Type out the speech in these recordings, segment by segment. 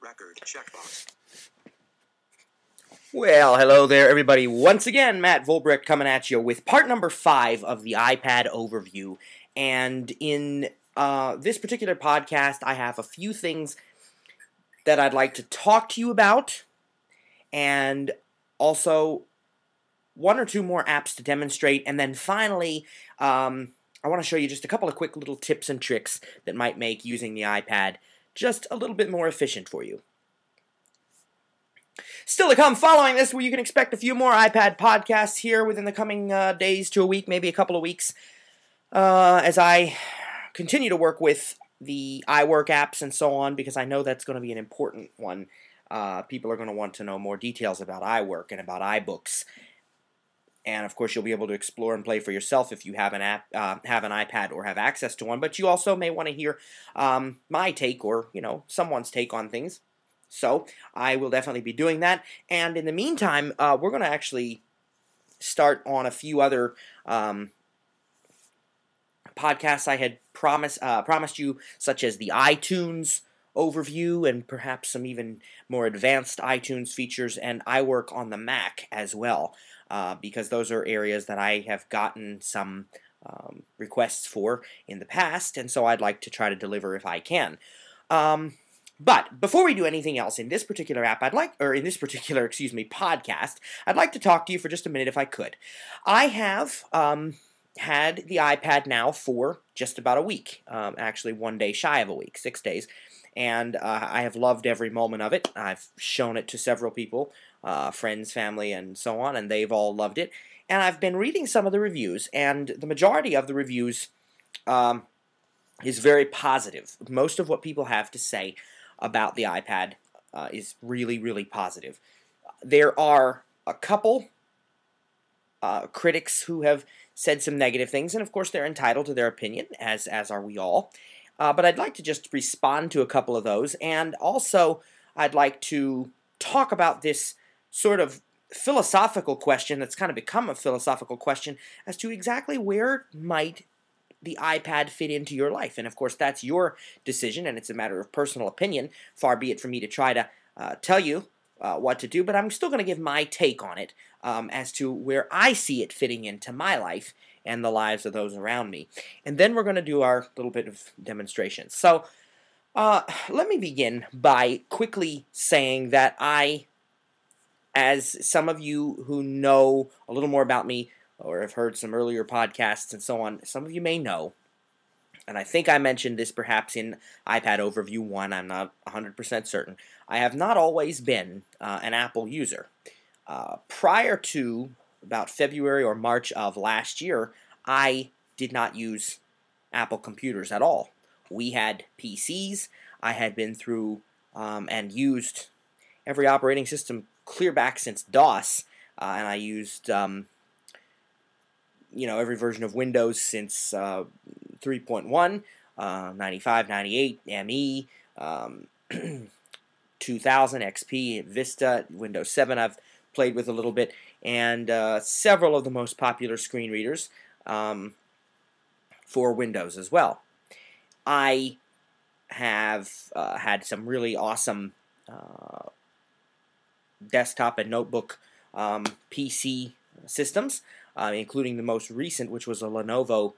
record checkbox. Well, hello there, everybody. Once again, Matt Volbrick coming at you with part number 5 of the iPad overview. And in this particular podcast, I have a few things that I'd like to talk to you about, and also one or two more apps to demonstrate. And then finally, I want to show you just a couple of quick little tips and tricks that might make using the iPad just a little bit more efficient for you. Still to come following this, where you can expect a few more iPad podcasts here within the coming days to a week, maybe a couple of weeks, as I continue to work with the iWork apps and so on, because I know that's going to be an important one. People are going to want to know more details about iWork and about iBooks. And of course, you'll be able to explore and play for yourself if you have an app, have an iPad, or have access to one. But you also may want to hear my take, or someone's take on things. So I will definitely be doing that. And in the meantime, we're going to actually start on a few other podcasts I had promised you, such as the iTunes overview and perhaps some even more advanced iTunes features, and iWork on the Mac as well, because those are areas that I have gotten some requests for in the past, and so I'd like to try to deliver if I can. But before we do anything else in this particular app, podcast, I'd like to talk to you for just a minute if I could. I have had the iPad now for just about a week, actually one day shy of a week, 6 days, and I have loved every moment of it. I've shown it to several people, friends, family, and so on, and they've all loved it. And I've been reading some of the reviews, and the majority of the reviews is very positive. Most of what people have to say about the iPad is really, really positive. There are a couple critics who have said some negative things, and of course they're entitled to their opinion, as are we all. But I'd like to just respond to a couple of those, and also I'd like to talk about this sort of philosophical question that's kind of become a philosophical question as to exactly where might the iPad fit into your life. And of course that's your decision, and it's a matter of personal opinion. Far be it for me to try to tell you what to do, but I'm still going to give my take on it as to where I see it fitting into my life and the lives of those around me. And then we're going to do our little bit of demonstration. So let me begin by quickly saying that I, as some of you who know a little more about me or have heard some earlier podcasts and so on, some of you may know, and I think I mentioned this perhaps in iPad Overview 1, I'm not 100% certain, I have not always been an Apple user. Prior to about February or March of last year, I did not use Apple computers at all. We had PCs. I had been through and used every operating system clear back since DOS, and I used every version of Windows since 3.1, 95, 98, ME, 2000, XP, Vista, Windows 7 I've played with a little bit, and several of the most popular screen readers for Windows as well. I have had some really awesome desktop and notebook PC systems, including the most recent, which was a Lenovo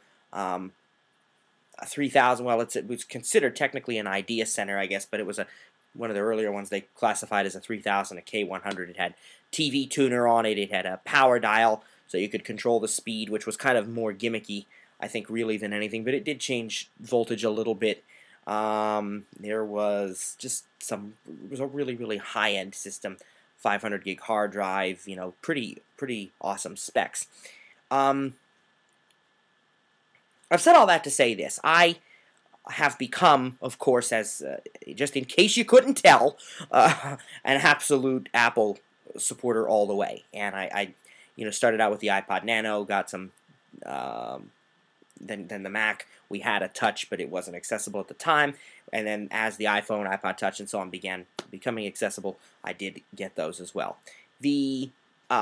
3000. Well, it was considered technically an Idea Center, I guess, but it was one of the earlier ones they classified as a 3000, a K100. It had TV tuner on it. It had a power dial, so you could control the speed, which was kind of more gimmicky, I think, really, than anything. But it did change voltage a little bit. There was just it was a really, really high-end system. 500 gig hard drive, pretty awesome specs. I've said all that to say this. I have become, of course, as just in case you couldn't tell, an absolute Apple supporter all the way. And I started out with the iPod Nano, got some, then the Mac. We had a Touch, but it wasn't accessible at the time. And then as the iPhone, iPod Touch, and so on began becoming accessible, I did get those as well. The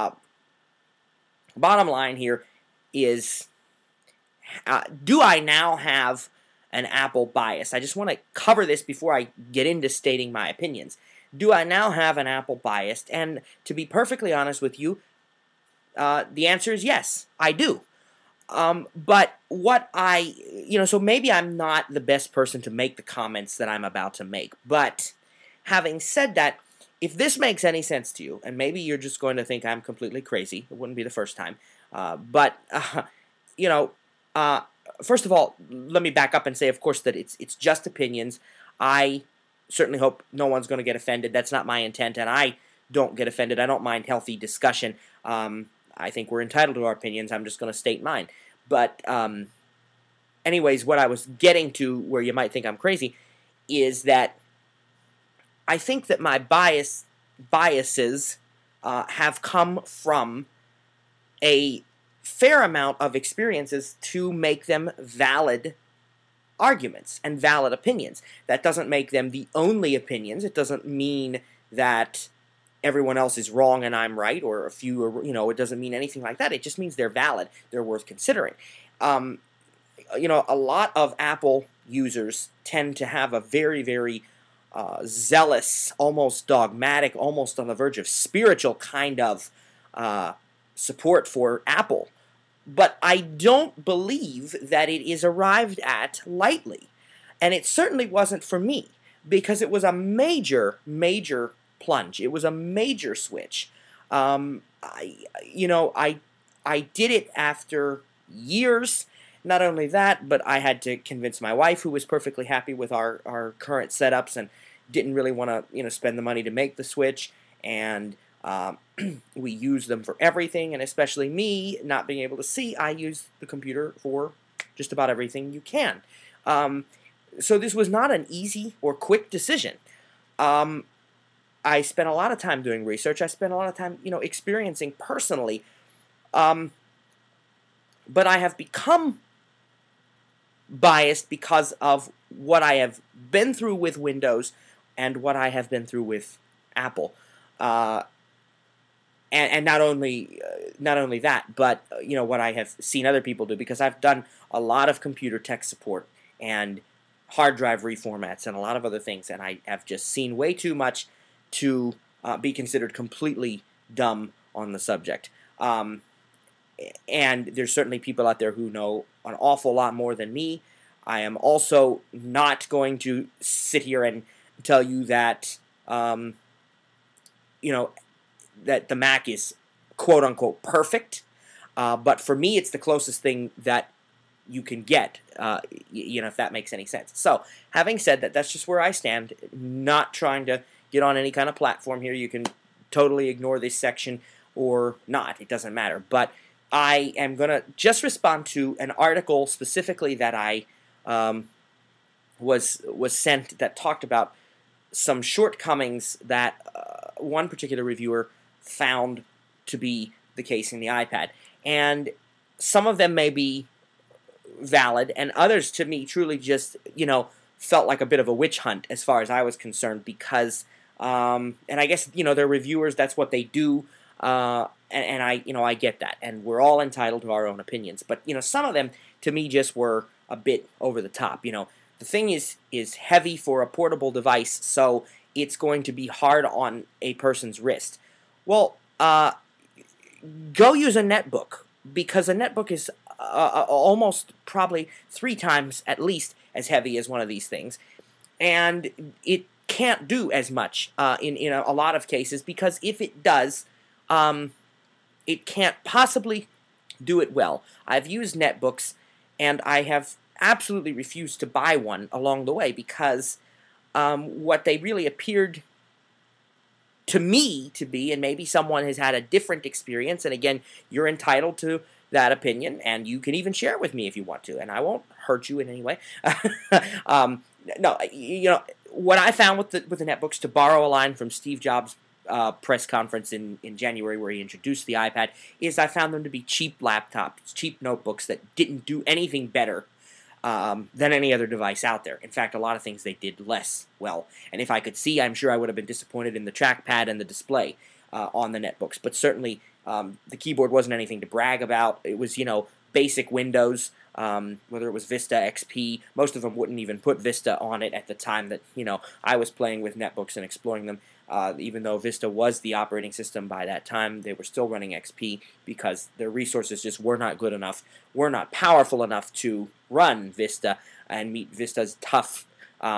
bottom line here is, do I now have an Apple bias? I just want to cover this before I get into stating my opinions. do I now have an Apple bias? And to be perfectly honest with you, the answer is yes, I do. But what so maybe I'm not the best person to make the comments that I'm about to make. But having said that, if this makes any sense to you, and maybe you're just going to think I'm completely crazy, it wouldn't be the first time. But you know, first of all, let me back up and say, of course, that it's just opinions. I certainly hope no one's going to get offended. That's not my intent, and I don't get offended. I don't mind healthy discussion. I think we're entitled to our opinions. I'm just going to state mine. But anyways, what I was getting to, where you might think I'm crazy, is that I think that my biases have come from a fair amount of experiences to make them valid arguments and valid opinions. That doesn't make them the only opinions. It doesn't mean that everyone else is wrong and I'm right, or a few are, it doesn't mean anything like that. It just means they're valid. They're worth considering. A lot of Apple users tend to have a very, very zealous, almost dogmatic, almost on the verge of spiritual kind of support for Apple. But I don't believe that it is arrived at lightly. And it certainly wasn't for me, because it was a major, major plunge. It was a major switch. I did it after years. Not only that, but I had to convince my wife, who was perfectly happy with our current setups and didn't really want to spend the money to make the switch. And we use them for everything, and especially me, not being able to see, I use the computer for just about everything you can. So this was not an easy or quick decision. I spent a lot of time doing research. I spent a lot of time, experiencing personally. But I have become biased because of what I have been through with Windows and what I have been through with Apple. And not only that, but what I have seen other people do, because I've done a lot of computer tech support and hard drive reformats and a lot of other things, and I have just seen way too much to be considered completely dumb on the subject. And there's certainly people out there who know an awful lot more than me. I am also not going to sit here and tell you that that the Mac is quote-unquote perfect, but for me it's the closest thing that you can get, if that makes any sense. So, having said that, that's just where I stand, not trying to get on any kind of platform here. You can totally ignore this section or not, it doesn't matter, but I am going to just respond to an article specifically that I was sent that talked about some shortcomings that one particular reviewer found to be the case in the iPad. And some of them may be valid, and others to me truly just, felt like a bit of a witch hunt as far as I was concerned, because, and I guess, they're reviewers, that's what they do, and I get that, and we're all entitled to our own opinions, but, some of them to me just were a bit over the top. The thing is heavy for a portable device, so it's going to be hard on a person's wrist. Well, go use a netbook, because a netbook is almost probably 3 times at least as heavy as one of these things, and it can't do as much in a lot of cases, because if it does, it can't possibly do it well. I've used netbooks, and I have absolutely refused to buy one along the way, because what they really appeared to me to be, and maybe someone has had a different experience, and again, you're entitled to that opinion, and you can even share it with me if you want to, and I won't hurt you in any way. No, what I found with the netbooks, to borrow a line from Steve Jobs' press conference in January where he introduced the iPad, is I found them to be cheap laptops, cheap notebooks that didn't do anything better than any other device out there. In fact, a lot of things they did less well. And if I could see, I'm sure I would have been disappointed in the trackpad and the display on the netbooks. But certainly, the keyboard wasn't anything to brag about. It was, basic Windows. whether it was Vista, XP. Most of them wouldn't even put Vista on it at the time that I was playing with netbooks and exploring them. Even though Vista was the operating system by that time, they were still running XP because their resources just were not good enough, were not powerful enough to run Vista and meet Vista's tough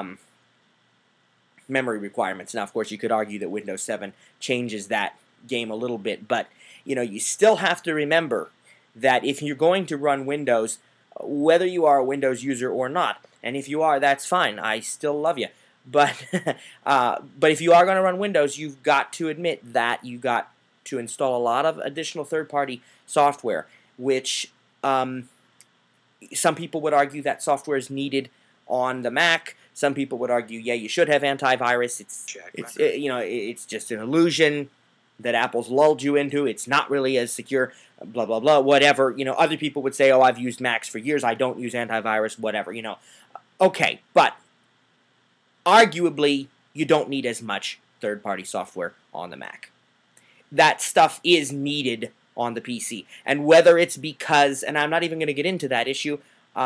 memory requirements. Now, of course, you could argue that Windows 7 changes that game a little bit, but you still have to remember that if you're going to run Windows, whether you are a Windows user or not, and if you are, that's fine. I still love you. But but if you are going to run Windows, you've got to admit that you got to install a lot of additional third-party software, which some people would argue that software is needed on the Mac. Some people would argue, yeah, you should have antivirus. It's just an illusion that Apple's lulled you into. It's not really as secure, blah, blah, blah, whatever. Other people would say, oh, I've used Macs for years. I don't use antivirus, whatever, Okay, but arguably, you don't need as much third-party software on the Mac. That stuff is needed on the PC. And whether it's because, and I'm not even going to get into that issue,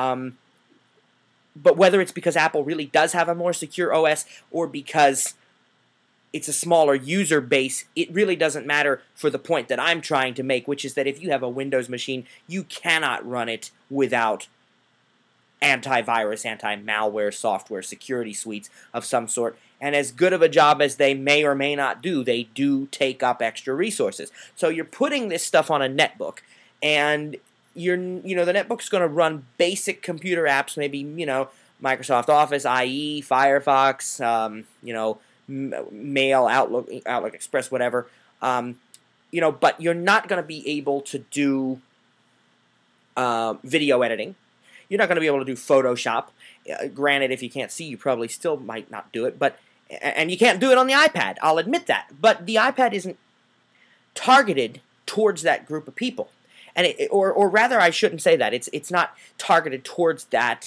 but whether it's because Apple really does have a more secure OS or because it's a smaller user base, it really doesn't matter for the point that I'm trying to make, which is that if you have a Windows machine, you cannot run it without antivirus, anti-malware software, security suites of some sort. And as good of a job as they may or may not do, they do take up extra resources. So you're putting this stuff on a netbook, and the netbook's going to run basic computer apps, maybe, Microsoft Office, IE, Firefox, Mail, Outlook Express, whatever. But you're not going to be able to do video editing. You're not going to be able to do Photoshop. Granted, if you can't see, you probably still might not do it. And you can't do it on the iPad. I'll admit that. But the iPad isn't targeted towards that group of people. And or rather, I shouldn't say that. It's not targeted towards that.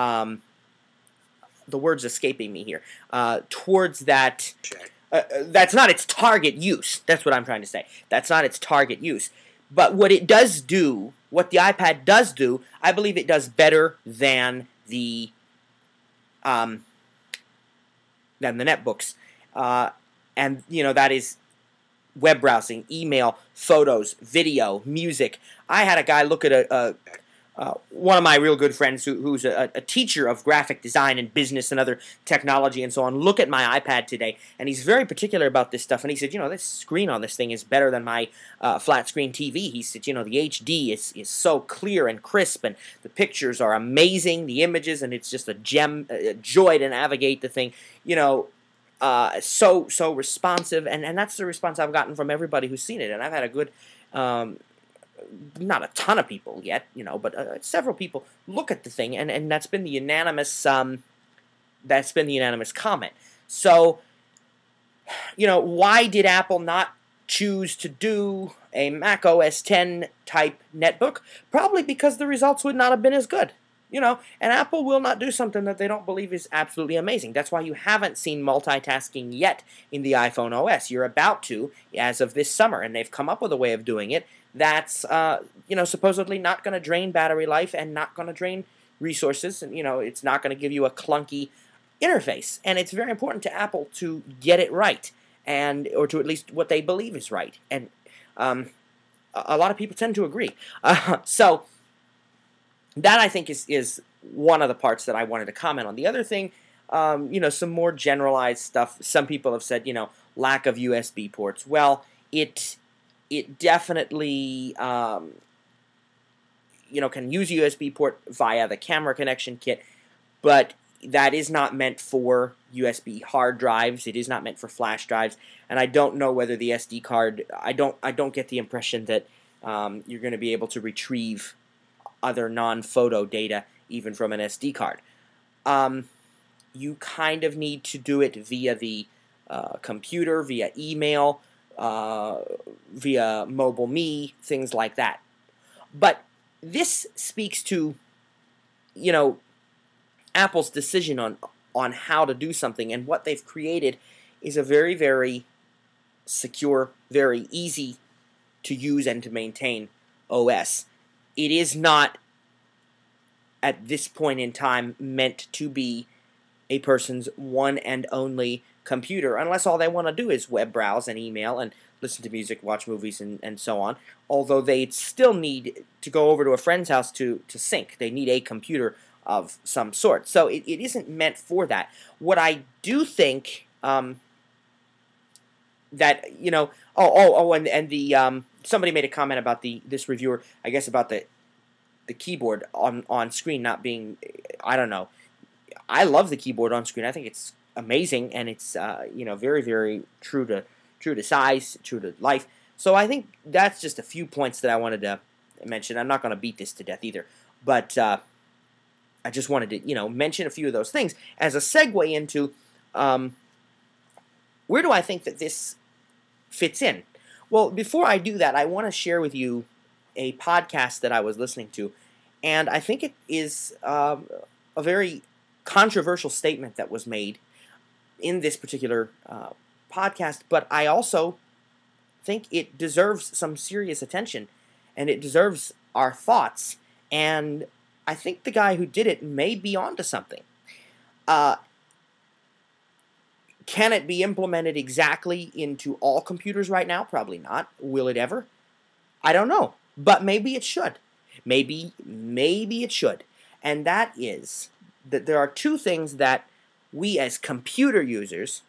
The word's escaping me here. Towards that. That's not its target use. That's what I'm trying to say. That's not its target use. But what it does do, what the iPad does do, I believe it does better than the netbooks. And that is web browsing, email, photos, video, music. I had a guy look at one of my real good friends who's a teacher of graphic design and business and other technology and so on, look at my iPad today, and he's very particular about this stuff, and he said, this screen on this thing is better than my flat screen TV. He said, the HD is so clear and crisp, and the pictures are amazing, the images, and it's just a joy to navigate the thing, so responsive, and that's the response I've gotten from everybody who's seen it, and I've had a good not a ton of people yet, but several people look at the thing, and that's been the unanimous comment. So, why did Apple not choose to do a Mac OS X type netbook? Probably because the results would not have been as good. And Apple will not do something that they don't believe is absolutely amazing. That's why you haven't seen multitasking yet in the iPhone OS. You're about to, as of this summer, and they've come up with a way of doing it that's, supposedly not going to drain battery life and not going to drain resources, and, it's not going to give you a clunky interface. And it's very important to Apple to get it right, or to at least what they believe is right. And a lot of people tend to agree. So that, I think, is one of the parts that I wanted to comment on. The other thing, some more generalized stuff. Some people have said, lack of USB ports. Well, it definitely, can use a USB port via the camera connection kit, but that is not meant for USB hard drives. It is not meant for flash drives, and I don't know whether the SD card. I don't get the impression that you're going to be able to retrieve other non-photo data even from an SD card. You kind of need to do it via the computer, via email, via MobileMe, things like that. But this speaks to, Apple's decision on how to do something, and what they've created is a very, very secure, very easy to use and to maintain OS. It is not at this point in time meant to be a person's one and only computer, unless all they want to do is web browse and email and listen to music, watch movies, and so on. Although they still need to go over to a friend's house to sync. They need a computer of some sort. So it isn't meant for that. What I do think that, and the somebody made a comment about this reviewer, I guess, about the keyboard on screen not being, I don't know. I love the keyboard on screen. I think it's amazing, and it's very, very true to size, true to life. So I think that's just a few points that I wanted to mention. I'm not going to beat this to death either, but I just wanted to mention a few of those things as a segue into where do I think that this fits in. Well, before I do that, I want to share with you a podcast that I was listening to, and I think it is a very controversial statement that was made in this particular podcast, but I also think it deserves some serious attention, and it deserves our thoughts, and I think the guy who did it may be onto something. Can it be implemented exactly into all computers right now? Probably not. Will it ever? I don't know, but maybe it should. Maybe it should, and that is that there are two things that we as computer users,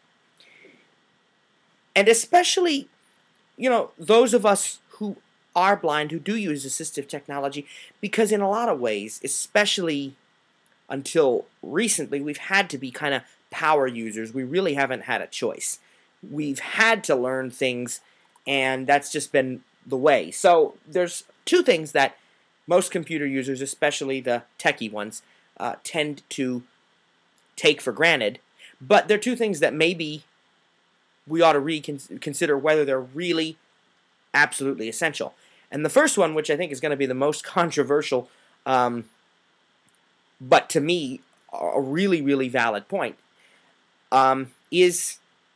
and especially, those of us who are blind, who do use assistive technology, because in a lot of ways, especially until recently, we've had to be kind of power users. We really haven't had a choice. We've had to learn things, and that's just been the way. So there's two things that most computer users, especially the techie ones, tend to take for granted, but they're two things that maybe we ought to reconsider whether they're really absolutely essential. And the first one, which I think is going to be the most controversial, but to me a really, really valid point, is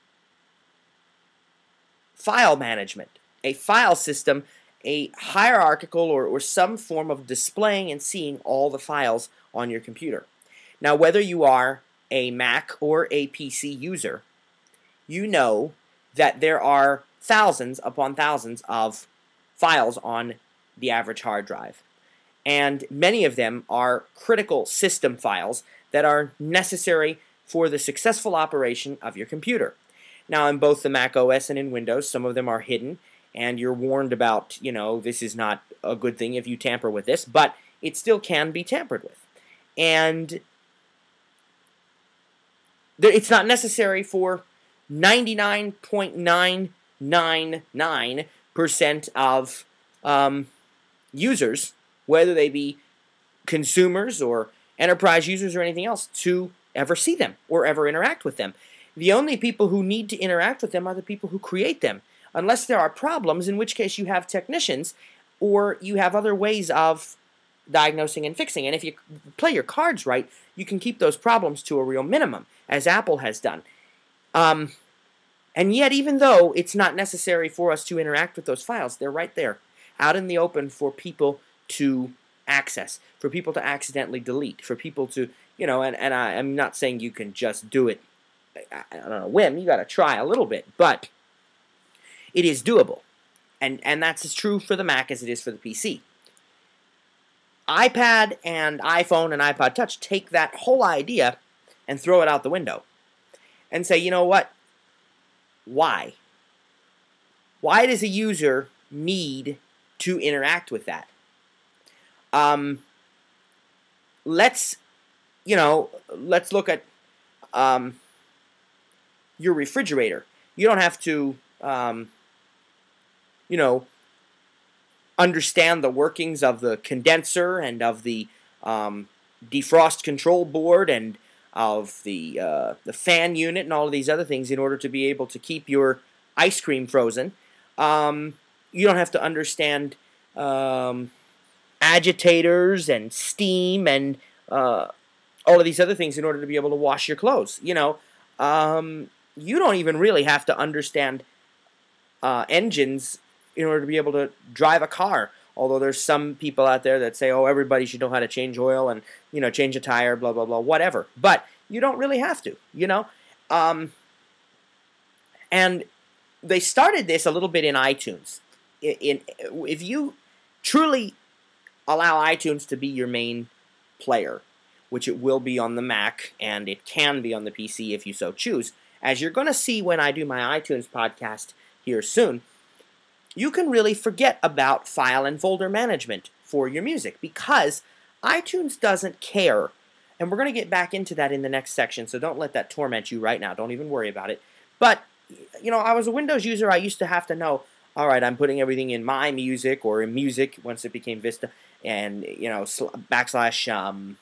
file management. A file system, a hierarchical or some form of displaying and seeing all the files on your computer. Now, whether you are a Mac or a PC user, you know that there are thousands upon thousands of files on the average hard drive. And many of them are critical system files that are necessary for the successful operation of your computer. Now, in both the Mac OS and in Windows, some of them are hidden, and you're warned about, this is not a good thing if you tamper with this, but it still can be tampered with. And it's not necessary for 99.999% of users, whether they be consumers or enterprise users or anything else, to ever see them or ever interact with them. The only people who need to interact with them are the people who create them, unless there are problems, in which case you have technicians or you have other ways of diagnosing and fixing. And if you play your cards right, you can keep those problems to a real minimum, as Apple has done. And yet, even though it's not necessary for us to interact with those files, they're right there, out in the open for people to access, for people to accidentally delete, for people to, and I'm not saying you can just do it on a whim. You got to try a little bit, but it is doable. And that's as true for the Mac as it is for the PC. iPad and iPhone and iPod Touch take that whole idea and throw it out the window and say, you know what? Why? Why does a user need to interact with that? Let's look at your refrigerator. You don't have to, understand the workings of the condenser and of the defrost control board and of the fan unit and all of these other things in order to be able to keep your ice cream frozen. You don't have to understand agitators and steam and all of these other things in order to be able to wash your clothes. You don't even really have to understand engines in order to be able to drive a car Although there's some people out there that say, oh, everybody should know how to change oil and, change a tire, blah, blah, blah, whatever. But you don't really have to, And they started this a little bit in iTunes. If you truly allow iTunes to be your main player, which it will be on the Mac, and it can be on the PC if you so choose, as you're going to see when I do my iTunes podcast here soon, you can really forget about file and folder management for your music because iTunes doesn't care. And we're going to get back into that in the next section, so don't let that torment you right now. Don't even worry about it. But, I was a Windows user. I used to have to know, all right, I'm putting everything in My Music or in Music once it became Vista, and, /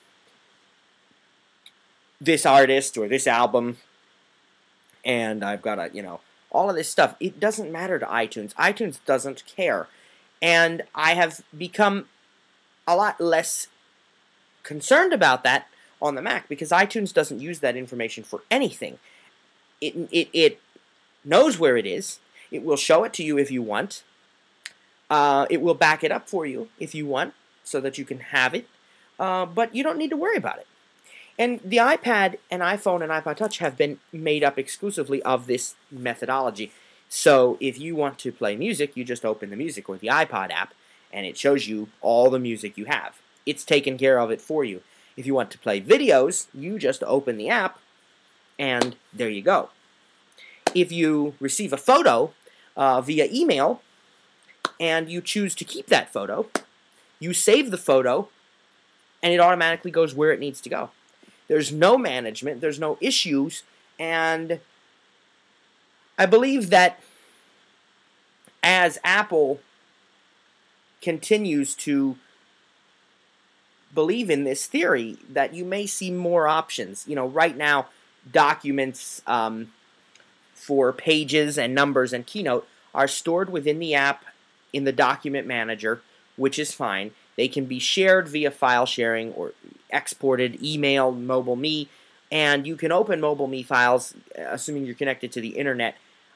this artist or this album, and I've got all of this stuff. It doesn't matter to iTunes. iTunes doesn't care. And I have become a lot less concerned about that on the Mac because iTunes doesn't use that information for anything. It knows where it is. It will show it to you if you want. It will back it up for you if you want so that you can have it. But you don't need to worry about it. And the iPad and iPhone and iPod Touch have been made up exclusively of this methodology. So if you want to play music, you just open the music or the iPod app, and it shows you all the music you have. It's taken care of it for you. If you want to play videos, you just open the app, and there you go. If you receive a photo via email, and you choose to keep that photo, you save the photo, and it automatically goes where it needs to go. There's no management, there's no issues, and I believe that as Apple continues to believe in this theory, that you may see more options. Right now, documents for Pages and Numbers and Keynote are stored within the app in the document manager, which is fine. They can be shared via file sharing or exported, email, MobileMe, and you can open MobileMe files, assuming you're connected to the internet.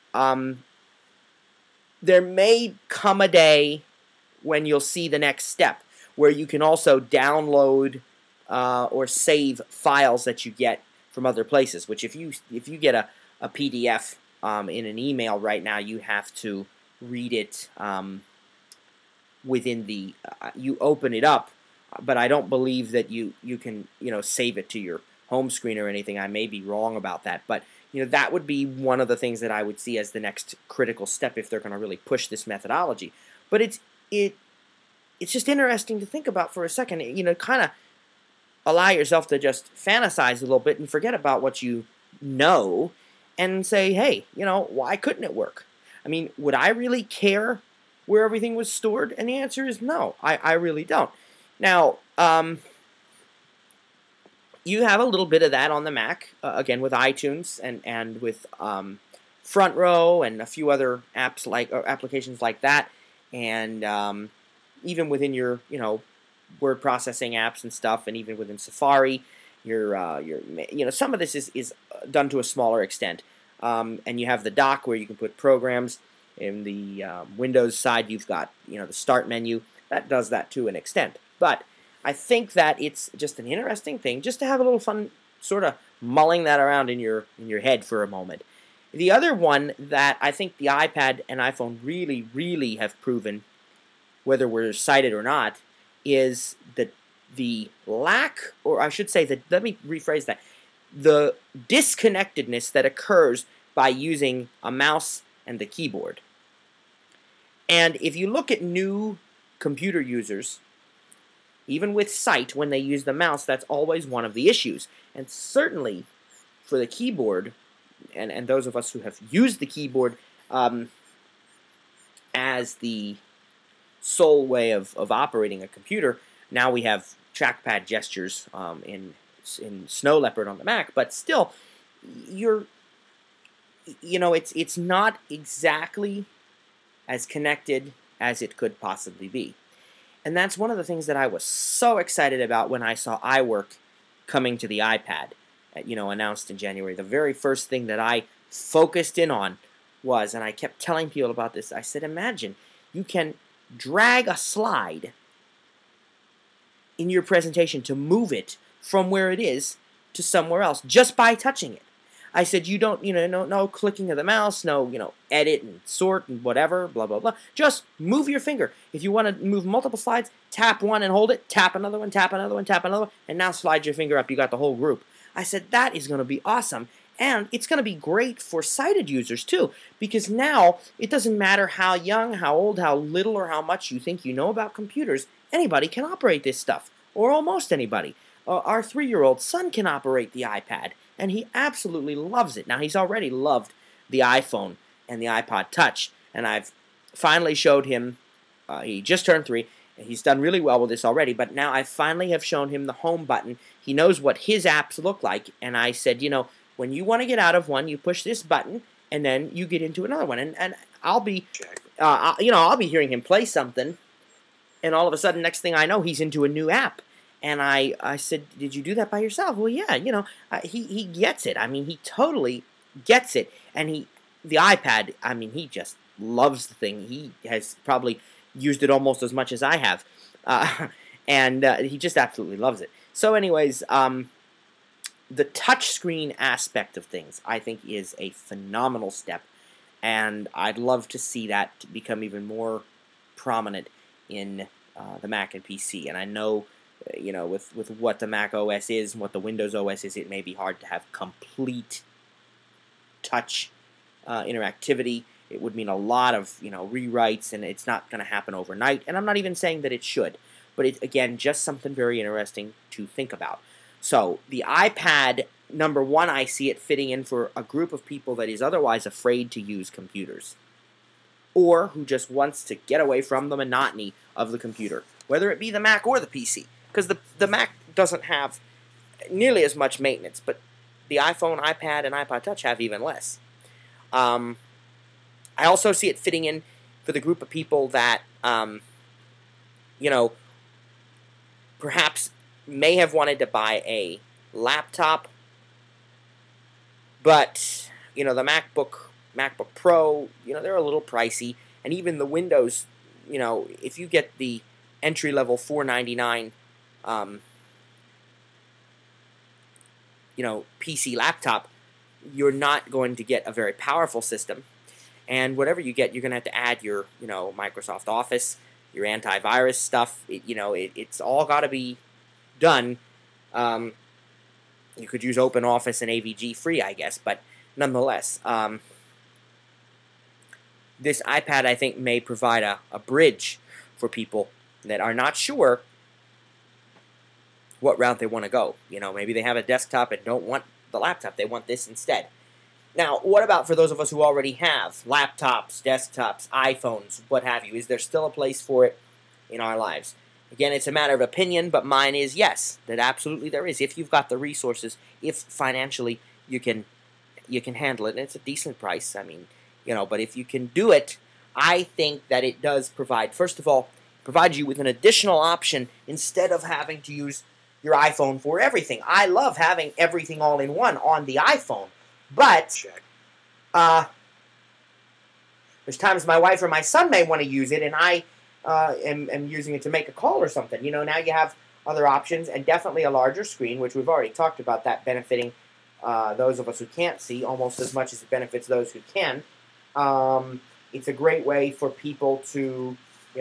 There may come a day when you'll see the next step, where you can also download or save files that you get from other places, which if you get a PDF in an email right now, you have to read it within the you open it up, but I don't believe that you can save it to your home screen or anything. I may be wrong about that, but that would be one of the things that I would see as the next critical step if they're going to really push this methodology. But it's just interesting to think about for a second. Kind of allow yourself to just fantasize a little bit and forget about what you know and say, hey, why couldn't it work? I mean, would I really care where everything was stored? And the answer is no, I really don't. Now, you have a little bit of that on the Mac, again with iTunes and with Front Row and a few other apps applications like that, and even within your word processing apps and stuff, and even within Safari, your some of this is done to a smaller extent, and you have the dock where you can put programs. In the Windows side, you've got the Start menu that does that to an extent, but I think that it's just an interesting thing just to have a little fun sort of mulling that around in your head for a moment. The other one that I think the iPad and iPhone really, really have proven, whether we're cited or not, is the lack, or I should say let me rephrase that, the disconnectedness that occurs by using a mouse and the keyboard. And if you look at new computer users, even with sight, when they use the mouse, that's always one of the issues. And certainly for the keyboard, and those of us who have used the keyboard as the sole way of operating a computer, now we have trackpad gestures in Snow Leopard on the Mac, but still, it's not exactly as connected as it could possibly be. And that's one of the things that I was so excited about when I saw iWork coming to the iPad, announced in January. The very first thing that I focused in on was, and I kept telling people about this, I said, imagine you can drag a slide in your presentation to move it from where it is to somewhere else just by touching it. I said, you don't, no clicking of the mouse, no, edit and sort and whatever, blah, blah, blah. Just move your finger. If you want to move multiple slides, tap one and hold it, tap another one, tap another one, tap another one, and now slide your finger up. You got the whole group. I said, that is going to be awesome. And it's going to be great for sighted users, too, because now it doesn't matter how young, how old, how little, or how much you think you know about computers. Anybody can operate this stuff, or almost anybody. Our 3-year-old son can operate the iPad, and he absolutely loves it. Now, he's already loved the iPhone and the iPod Touch, and I've finally showed him, he just turned 3, and he's done really well with this already, but now I finally have shown him the home button. He knows what his apps look like, and I said, when you want to get out of one, you push this button, and then you get into another one, and I'll be, I'll be hearing him play something, and all of a sudden, next thing I know, he's into a new app. And I said, did you do that by yourself? Well, yeah, he gets it. I mean, he totally gets it. And the iPad, I mean, he just loves the thing. He has probably used it almost as much as I have. And he just absolutely loves it. So anyways, the touchscreen aspect of things, I think, is a phenomenal step. And I'd love to see that become even more prominent in the Mac and PC. And I know, with what the Mac OS is and what the Windows OS is, it may be hard to have complete touch interactivity. It would mean a lot of, rewrites, and it's not going to happen overnight. And I'm not even saying that it should. But it's, again, just something very interesting to think about. So the iPad, number one, I see it fitting in for a group of people that is otherwise afraid to use computers, or who just wants to get away from the monotony of the computer, whether it be the Mac or the PC. Because the Mac doesn't have nearly as much maintenance, but the iPhone, iPad, and iPod Touch have even less. I also see it fitting in for the group of people that, perhaps may have wanted to buy a laptop, but, the MacBook Pro, they're a little pricey, and even the Windows, if you get the entry-level $499 PC laptop, you're not going to get a very powerful system. And whatever you get, you're going to have to add your, Microsoft Office, your antivirus stuff. It's all got to be done. You could use OpenOffice and AVG free, I guess, but nonetheless, this iPad, I think, may provide a bridge for people that are not sure what route they want to go. Maybe they have a desktop and don't want the laptop. They want this instead. Now, what about for those of us who already have laptops, desktops, iPhones, what have you? Is there still a place for it in our lives? Again, it's a matter of opinion, but mine is yes, that absolutely there is. If you've got the resources, if financially you can handle it, and it's a decent price, I mean, but if you can do it, I think that it does provide, first of all, provides you with an additional option instead of having to use your iPhone for everything. I love having everything all in one on the iPhone, but there's times my wife or my son may want to use it, and I am using it to make a call or something. Now you have other options, and definitely a larger screen, which we've already talked about that benefiting those of us who can't see almost as much as it benefits those who can. It's a great way for people to,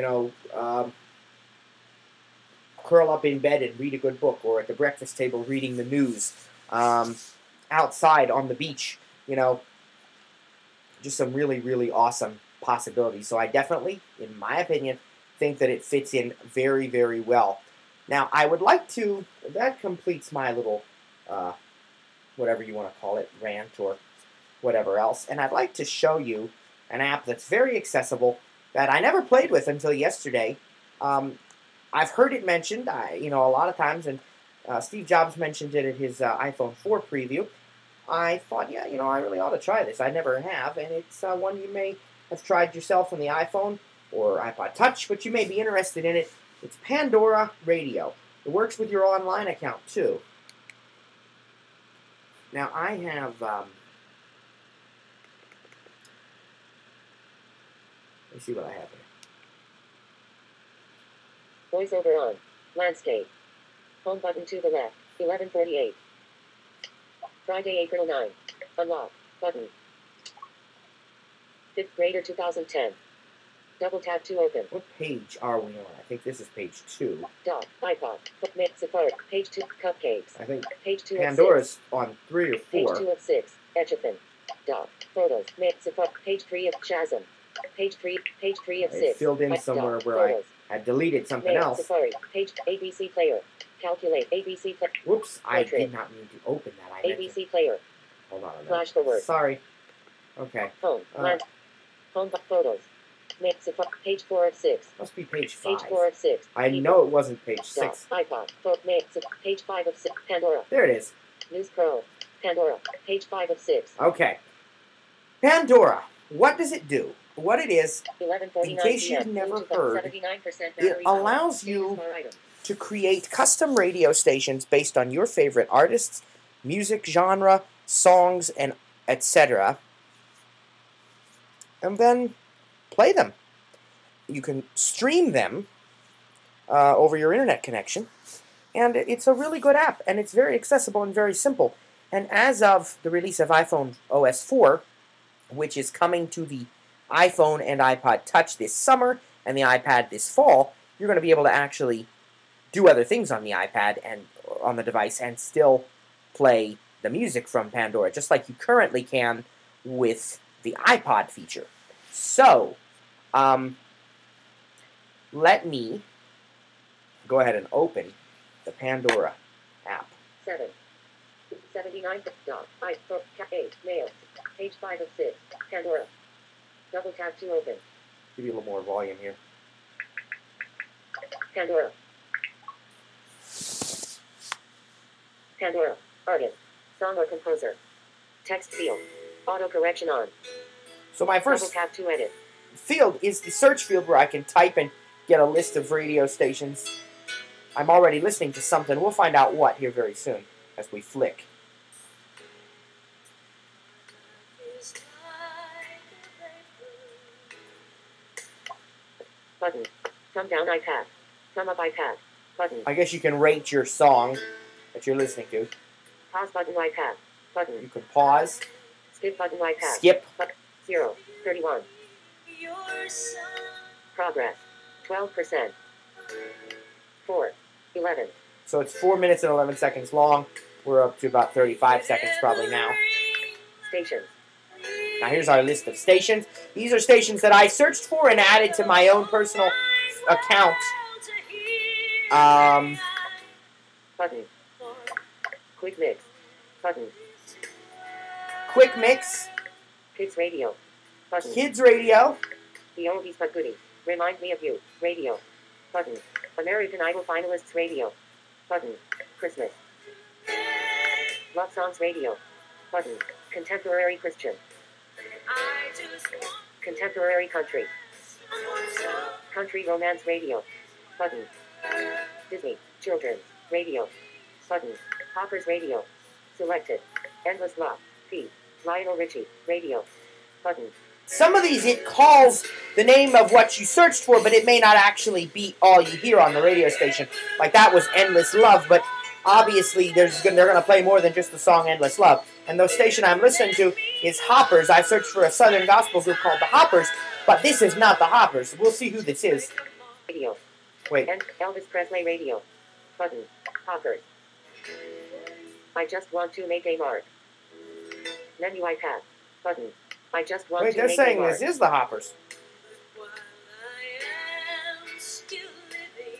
curl up in bed and read a good book, or at the breakfast table reading the news, outside on the beach, just some really, really awesome possibilities. So I definitely, in my opinion, think that it fits in very, very well. Now, I would like to, that completes my little, whatever you want to call it, rant or whatever else, and I'd like to show you an app that's very accessible that I never played with until yesterday. I've heard it mentioned, a lot of times, and Steve Jobs mentioned it at his iPhone 4 preview. I thought, I really ought to try this. I never have, and it's one you may have tried yourself on the iPhone or iPod Touch, but you may be interested in it. It's Pandora Radio. It works with your online account, too. Now, I have, let's see what I have here. Voiceover on. Landscape. Home button to the left. 11:48. Friday, April 9. Unlock. Button. 5th grader 2010. Double tap to open. What page are we on? I think this is page 2. Dot. iPod. Safari. Page 2. Cupcakes. I think Page 2 Pandora's of 6. on 3 or 4. Page 2 of 6. Etchithan. Dot. Photos. Safari. Page 3 of Shazam. Page 3 of 6. It filled in somewhere where Photos. I had deleted something else. Safari. Page ABC player. Calculate. ABC player. Whoops, I Portrait. did not mean to open that. I meant to- ABC player. Hold on a minute. Flash forward. Sorry. Okay. Home. Home photos. Page 4 of 6. Must be page 5. Page 4 of 6. I know it wasn't page 6. iPod. Page 5 of 6. Pandora. There it is. News Pro. Pandora. Page 5 of 6. Okay. Pandora. What does it do? What it is, 11:49 in case you've p.m. never Bluetooth heard, 79% it battery power. allows you Bar item. to create custom radio stations based on your favorite artists, music genre, songs, and etc. And then play them. You can stream them over your internet connection. And it's a really good app, and it's very accessible and very simple. And as of the release of iPhone OS 4, which is coming to the iPhone and iPod Touch this summer, and the iPad this fall, you're going to be able to actually do other things on the iPad and on the device and still play the music from Pandora, just like you currently can with the iPod feature. So, let me go ahead and open the Pandora app. 7. 79. Dot. 8. Mail. Page 5 of 6. Pandora. Double tap to open. Give you a little more volume here. Pandora. Pandora. Artist. Song or composer. Text field. Auto correction on. So my Double first tap to edit. field is the search field where I can type and get a list of radio stations. I'm already listening to something. We'll find out what here very soon as we flick. Button. Thumb down iPad. Thumb up iPad. Button. I guess you can rate your song that you're listening to. Pause button iPad. Button. You can pause, Skip button iPad. skip, 0. 31. Progress. 12%. 4. 11. so it's 4 minutes and 11 seconds long. We're up to about 35 seconds probably now. Stations. Now here's our list of stations. These are stations that I searched for and added to my own personal account. Button. Quick mix. Button. Quick Mix, Kids radio. Button. Kids Radio, The oldies but goodies. Remind me of you. Radio. Button. American Idol finalists radio. Button. Christmas. Love songs radio. Button. Contemporary Christian. Contemporary country. Country romance radio. Button. Disney. Children's radio. Button. Hoppers radio. Selected. Endless Love. Feed. Lionel Richie. Radio. Button. Some of these, it calls the name of what you searched for, but it may not actually be all you hear on the radio station. Like that was Endless Love, but obviously they're going to play more than just the song Endless Love. And the station I'm listening to is Hoppers. I searched for a Southern gospel group called the Hoppers, but this is not the Hoppers. We'll see who this is. Radio. Wait. And Elvis Presley radio. Button. Hoppers. I just want to make a mark. Menu iPad. Button. I just want Wait, to they're make saying a mark. this is the Hoppers. While I am still living,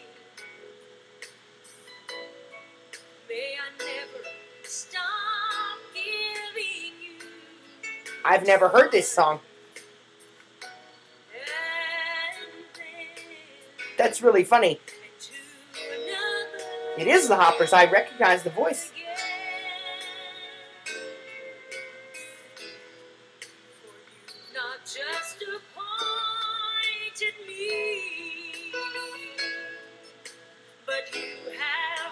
may I never stop giving you. I've never heard this song. And then That's really funny. to another It is the Hoppers. I recognize the voice. again. For you not just appointed me, but you have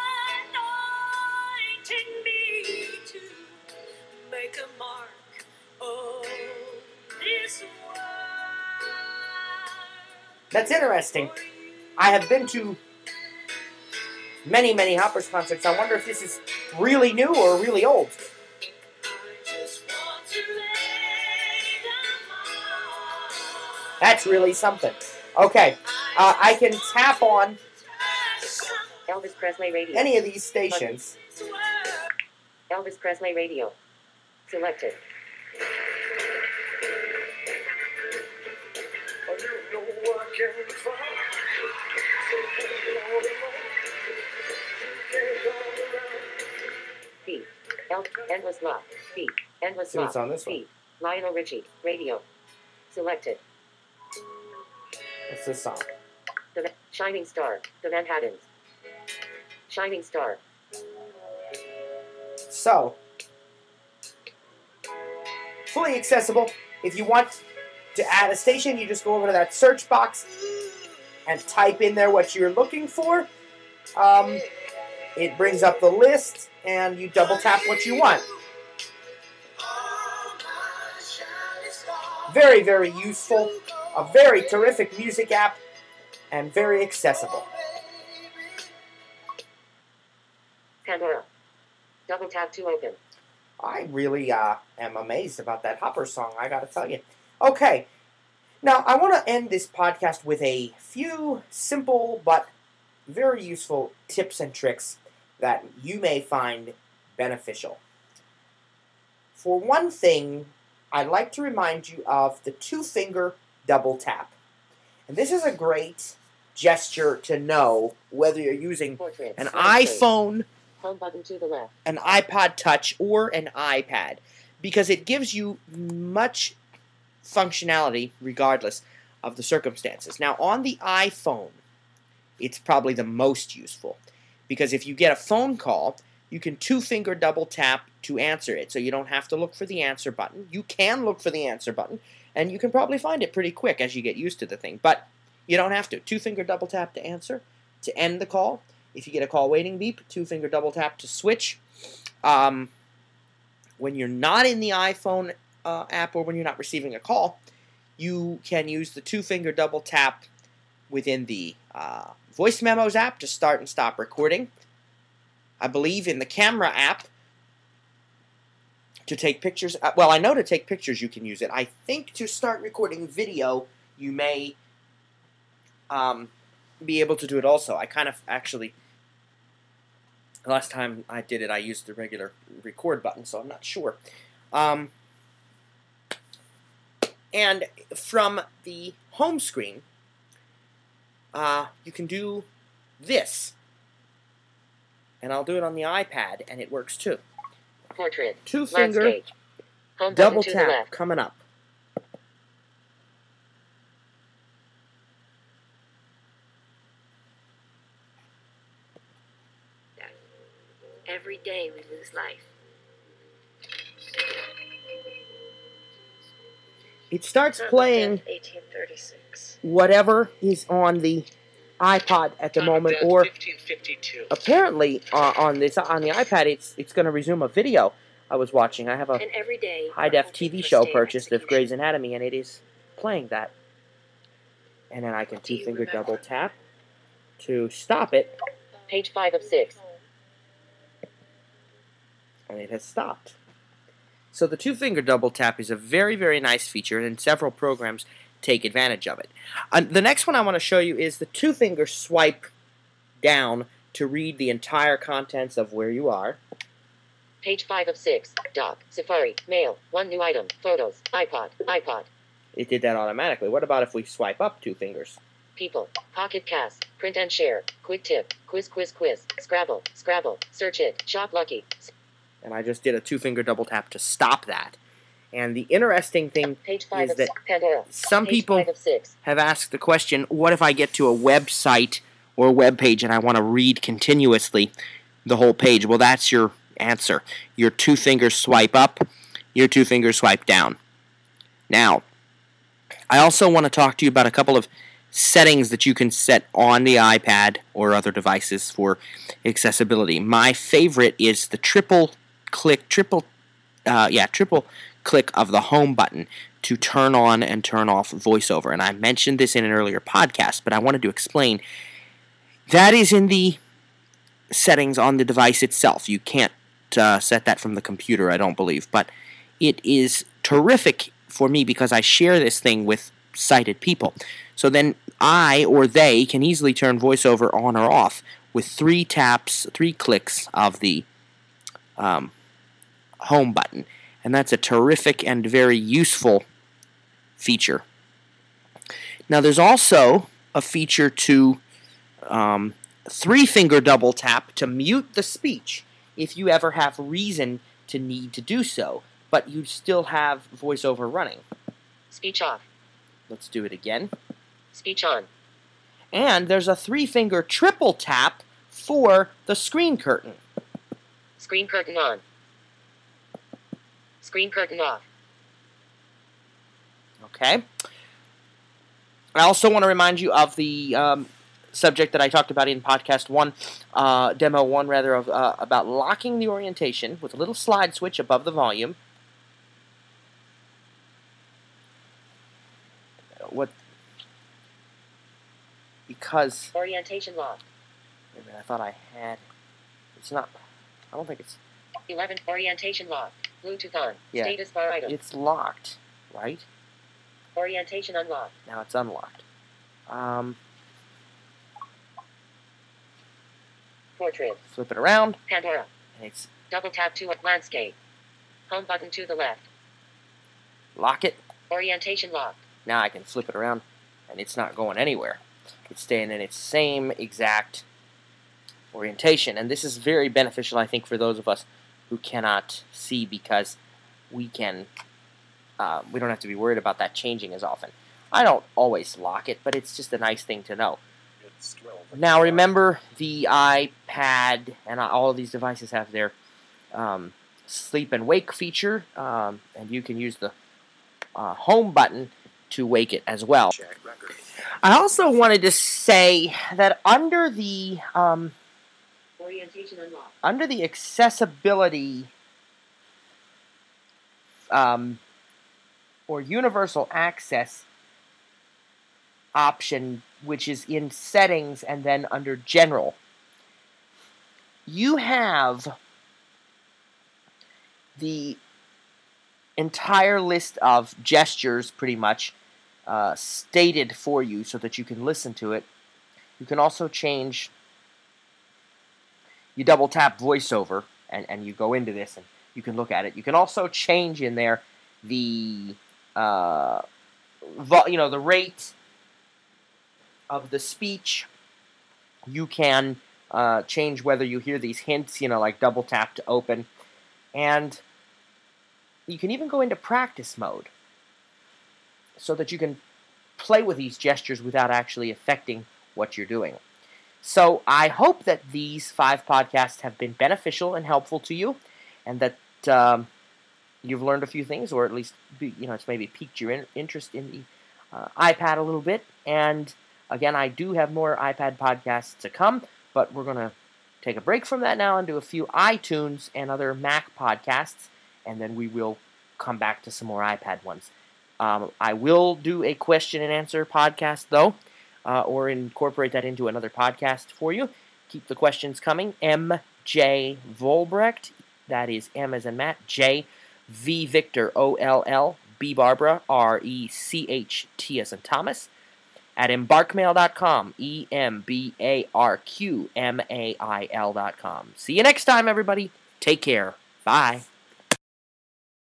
anointed me to make a mark on this world. That's interesting. For you I have been to many, many Hoppers concerts. I wonder if this is really new or really old. I just want to lay down my That's really something. Okay, I can tap on Elvis Presley Radio. any of these stations. Elvis Presley Radio. Selected. Feet. Endless Love. Feet. Endless See Love. what's on this one. Feet. Lionel Richie. Radio. Selected. What's this song? The Shining Star. The Manhattans. Shining Star. So, fully accessible. If you want to add a station, you just go over to that search box and type in there what you're looking for. It brings up the list, and you double tap what you want. Very, very useful. A very terrific music app, and very accessible. Pandora. Double tap to open. I really am amazed about that Hopper song, I gotta tell you. Okay, now I want to end this podcast with a few simple but very useful tips and tricks that you may find beneficial. For one thing, I'd like to remind you of the two-finger double tap. And this is a great gesture to know whether you're using Portrait. an Slide iPhone, Home button to the left. an iPod Touch, or an iPad, because it gives you much functionality regardless of the circumstances. Now, on the iPhone, it's probably the most useful, because if you get a phone call, you can two-finger double tap to answer it, so you don't have to look for the answer button. You can look for the answer button, and you can probably find it pretty quick as you get used to the thing, but you don't have to. Two-finger double tap to answer, to end the call. If you get a call waiting beep, two-finger double tap to switch. When you're not in the iPhone app, or when you're not receiving a call, you can use the two-finger double tap within the Voice Memos app to start and stop recording. I believe in the Camera app to take pictures. Well, I know to take pictures you can use it. I think to start recording video, you may be able to do it also. I kind of actually, last time I did it, I used the regular record button, so I'm not sure. And from the home screen, you can do this. And I'll do it on the iPad, and it works too. Portrait. Two-finger Landscape. Home double button to the tap left. coming up. Every day we lose life. It starts playing 1836. whatever is on the iPod at the moment, or 1552. apparently on the iPad, it's going to resume a video I was watching. I have a And every day, high-def we're hoping TV for show state purchased of execution. Grey's Anatomy, and it is playing that. And then I can Do you two-finger remember? double tap to stop it, Page 5 of 6. and it has stopped. So the two-finger double tap is a very, very nice feature, and several programs take advantage of it. The next one I want to show you is the two-finger swipe down to read the entire contents of where you are. Page 5 of 6. Dock. Safari. Mail. One new item. Photos. iPod. iPod. It did that automatically. What about if we swipe up two fingers? People. Pocket Cast. Print and share. Quick tip. Quiz. Scrabble. Search it. Shop Lucky. And I just did a two-finger double tap to stop that. And the interesting thing Page 5 is of that Pandora. some Page people 5 of 6. have asked the question, what if I get to a website or a web page and I want to read continuously the whole page? Well, that's your answer. Your two-finger swipe up, your two-finger swipe down. Now, I also want to talk to you about a couple of settings that you can set on the iPad or other devices for accessibility. My favorite is the triple click of the home button to turn on and turn off VoiceOver. And I mentioned this in an earlier podcast, but I wanted to explain. That is in the settings on the device itself. You can't set that from the computer, I don't believe. But it is terrific for me because I share this thing with sighted people. So then I or they can easily turn VoiceOver on or off with 3 clicks of the home button. And that's a terrific and very useful feature. Now there's also a feature to 3-finger double tap to mute the speech if you ever have reason to need to do so, but you still have VoiceOver running. Speech off. Let's do it again. Speech on. And there's a 3-finger triple tap for the screen curtain. Screen curtain on. Screen curtain off. Okay. I also want to remind you of the subject that I talked about in podcast 1, demo 1 rather, of about locking the orientation with a little slide switch above the volume. Because orientation lock. Wait a minute, I thought I had. It's not. I don't think it's. 11 orientation lock. Bluetooth on. Yeah. Status bar item. It's locked, right? Orientation unlocked. Now it's unlocked. Portrait. Flip it around. Pandora. And it's Double tap to landscape. Home button to the left. lock it. Orientation locked. Now I can flip it around, and it's not going anywhere. It's staying in its same exact orientation. And this is very beneficial, I think, for those of us who cannot see, because we can, we don't have to be worried about that changing as often. I don't always lock it, but it's just a nice thing to know. Now remember, the iPad and all of these devices have their sleep and wake feature, and you can use the home button to wake it as well. I also wanted to say that under the Orientation unlocked. under the accessibility or universal access option, which is in settings and then under general, you have the entire list of gestures pretty much stated for you so that you can listen to it. You can also change, you double tap VoiceOver and you go into this and you can look at it. You can also change in there the the rate of the speech. You can change whether you hear these hints, like double tap to open. And you can even go into practice mode so that you can play with these gestures without actually affecting what you're doing. So I hope that these 5 podcasts have been beneficial and helpful to you, and that you've learned a few things, or at least it's maybe piqued your interest in the iPad a little bit. And again, I do have more iPad podcasts to come, but we're going to take a break from that now and do a few iTunes and other Mac podcasts, and then we will come back to some more iPad ones. I will do a question and answer podcast, though, or incorporate that into another podcast for you. Keep the questions coming. M.J. Volbrecht, that is M as in Matt, J, V Victor, O-L-L, B Barbara, R-E-C-H-T as in Thomas, at embarkmail.com, EMBARQMAIL.com. See you next time, everybody. Take care. Bye.